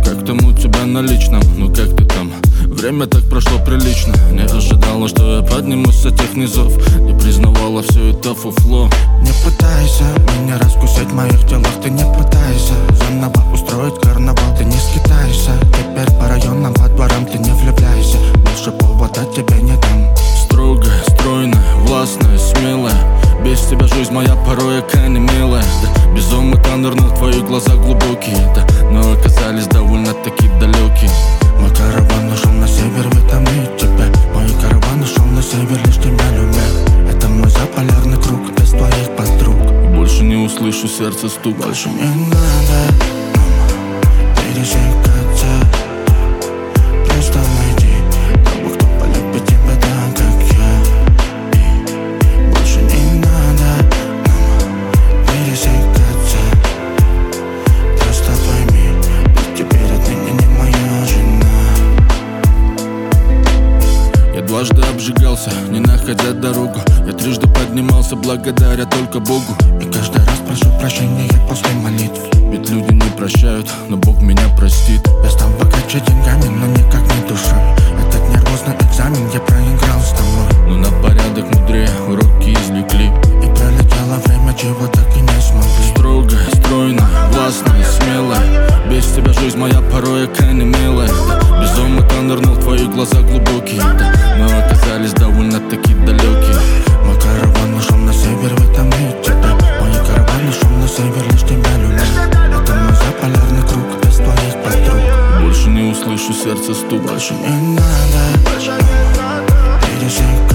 Как там у тебя на личном? Ну как ты там? Время так прошло прилично. Не ожидала, что я поднимусь с этих низов. Не признавала все это фуфло. Не пытайся меня раскусить в моих делах. Ты не пытайся заново устроить карнавал. Ты не скитайся, теперь по районам, по дворам ты не влюбляйся. Больше повода тебе не дам. Строгая, стройная, властная, смелая. Без тебя жизнь моя порой яка не милая. Да, безумно нырнул в твои глаза глубокие, да, но оказались довольно-таки далекие. Мой караван ушел на север, ведь там нет тебя. Мой караван ушел на север, лишь тебя любя. Это мой заполярный круг, без твоих подруг. Больше не услышу сердце стук. Больше не надо пересекаться. Просто найди того, кто полюбит тебя так, как я. И больше не надо пересекаться. Просто пойми, ты теперь отныне не моя жена. Я дважды обжигался, не находя дорогу. Я трижды поднимался благодаря только Богу. И каждый раз прошу прощения после молитв. Ведь люди не прощают, но Бог меня простит. Я стал богаче деньгами, но никак не душой. Этот нервозный экзамен я проиграл с тобой. Но на порядок мудрее уроки извлекли. И пролетело время, чего так и не смогли. Строгая, стройная, властная, смелая. Без тебя жизнь моя порой яка не милая. Да, безумно нырнул в твои глаза глубокие, да, но оказались довольно-таки далекие. Мой караван ушел на север, в этом нет тебя. Мой караван ушел на север, лишь тебя любя. Это мой заполярный круг, без твоих подруг. Больше не услышу сердце стук. Больше не надо пересекаться.